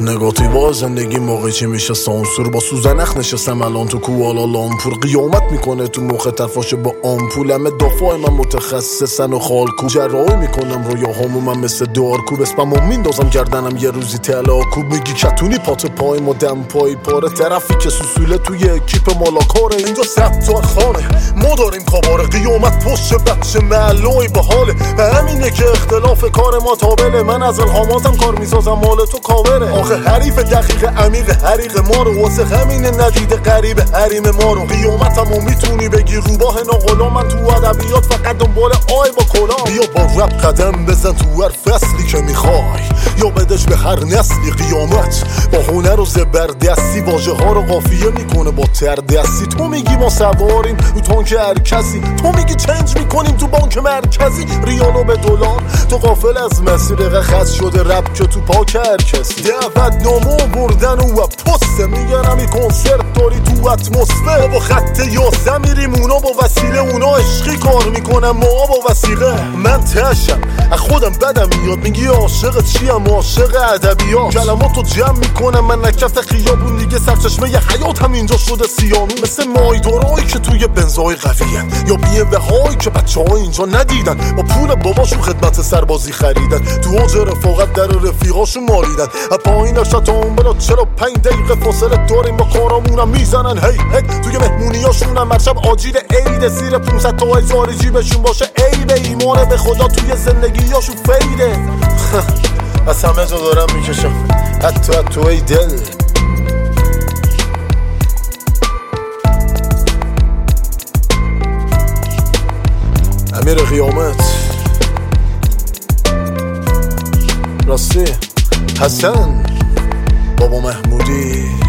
نگاتیوا زندگی موقعی چی میشه سانسور با سوزنخ نشستم الان تو کوالالامپور قیامت میکنه تو مخ طرفاشه با آمپول همه دافای من متخصصن و خالکو جراحی میکنم رویاهامو من مثل دارکوب اسممو میندازم گردنم یه روزی تلاکوب میگی کتونی پات پای ما دم پای پاره طرفی که سوسوله توی اکیپ مالاکاره اینجا ستار خانه ما داریم کاباره قیامت پشت بچه معلوی باحاله و همینه که اختلاف کار ما تابله من از الهاماتم کار میسازم مال تو کاوره آخه حریف دقیق عمیق حریق ما رو واسه همینه ندیده قریب حریم ما رو قیامتمو میتونی بگی روباه ناغلا من تو ادبیات فقط دنبال آی با کلا بیا با رپ قدم بزن تو هر فصلی که میخوای یا بدش به هر نسلی قیامت با هنر و زبردستی واژه ها رو قافیه میکنه با تردستی تو میگی ما سواریم تو تانک هر کسی تو میگی چنج میکنیم تو بانک مرکزی ریالو به دلار تو غافل از مسیر خط شده رپ که تو پاک هر کسی دعوت نامو بردن و پسته میگن همی کنسرت داری تو اتمسفر با خط یاسه میریم اونا با وسیله اونا عشقی کار میکنن ما با وسیقه من تشم از خودم بدم میاد میگی عاشق چیم عاشق ادبیات کلماتو جمع میکنم من نکفت خیابون دیگه سرچشمه ی حیات هم اینجا شده سیانون مثل مایدورایی که توی بنزای قویه یا بیموه هایی که بچه ها اینجا ندیدن با پول باباشون خدمت سربازی خریدن تو اوج رفاقت در رفیقاشون مالیدن پایین تا اون بلا چرا 5 دقیقه فاصله داریم با کارامونم میزنن هی توی مهمونیاشون هم مرشب آجیل عید زیر 500 تا هزار جیبشون باشه ای به ایمان به خدا توی زندگیاشون فیده از همه جا دارم میکشم حتی تو ای دل امیر قیامت راستی حسن بابا محمودی